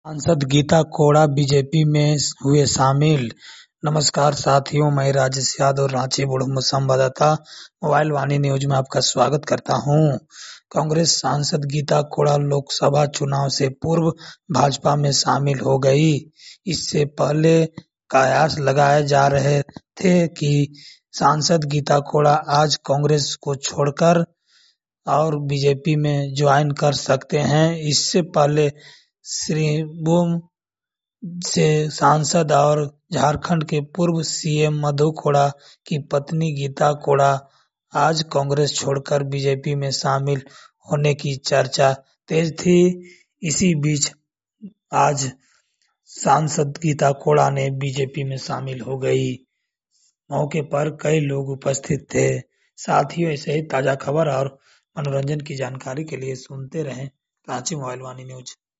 सांसद गीता कोड़ा बीजेपी में हुए शामिल। नमस्कार साथियों, मैं राजेश यादव रांची बुढ़मू संवाददाता मोबाइल वाणी न्यूज में आपका स्वागत करता हूं। कांग्रेस सांसद गीता कोड़ा लोकसभा चुनाव से पूर्व भाजपा में शामिल हो गई। इससे पहले कयास लगाए जा रहे थे कि सांसद गीता कोड़ा आज कांग्रेस को छोड़कर और बीजेपी में ज्वाइन कर सकते हैं। इससे पहले श्रीभूम से सांसद और झारखंड के पूर्व सीएम मधु कोड़ा की पत्नी गीता कोड़ा आज कांग्रेस छोड़कर बीजेपी में शामिल होने की चर्चा तेज थी। इसी बीच आज सांसद गीता कोड़ा ने बीजेपी में शामिल हो गई। मौके पर कई लोग उपस्थित थे। साथियों, ऐसे ही ताजा खबर और मनोरंजन की जानकारी के लिए सुनते रहें रांची मोबाइल वाणी न्यूज।